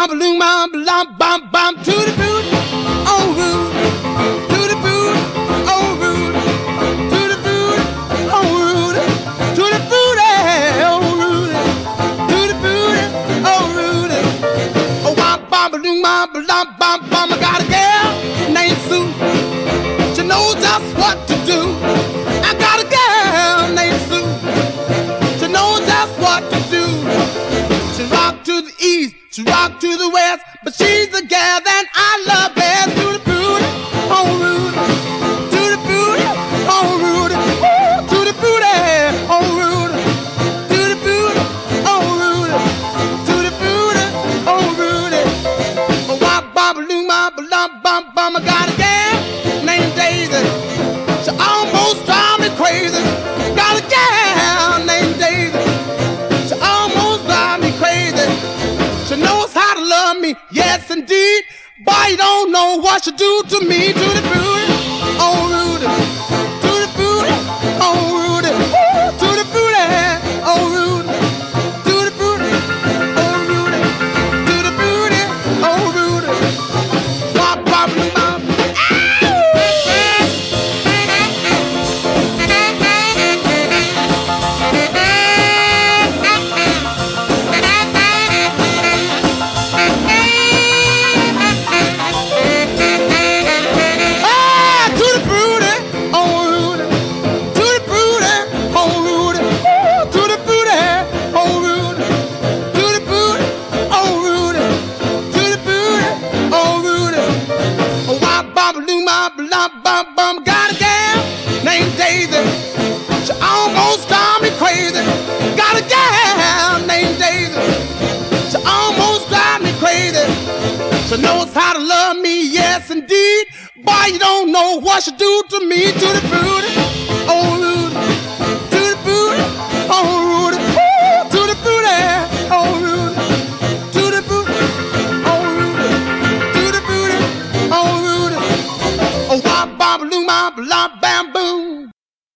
bam bam bam bam bam to the boot, oh Rudy, to the boot, oh Rudy, to the boot, oh Rudy, to the boot, oh Rudy, to the boot, oh Rudy. Oh bam bam bam bam bam. I got a girl named Sue. She knows just what to do. I got a girl named Sue. She knows just what to do. She rock to the east, she rock to the west, but she's the gal that I love best. To the booty, oh Rudy, to the booty, oh Rudy, ooh, to the booty, oh Rudy, to the booty, oh Rudy, to the booty, oh Rudy. Oh wop bop loom bop bum bum. I got a gal named Daisy. She almost drives me crazy. Got a gal named Daisy. She almost drives me crazy. She knows how to love me, yes indeed. But you don't know what she do to me. To the booty, oh Rudy, to the booty, oh Rudy, ooh, to the booty, oh Rudy, to the booty, oh Rudy, to the booty, oh Rudy. Bop bop bop. Got a gal named Daisy. She almost drives me crazy. Got a gal named Daisy. She almost drives me crazy. She knows how to love me, yes indeed. Boy, you don't know what she do to me. To the booty, oh Rudy, to the booty, oh Rudy, ooh, to the booty, oh Rudy, to the booty, oh Rudy, to the booty, oh Rudy. Oh, wop, bop, loom, bop, bam, boom.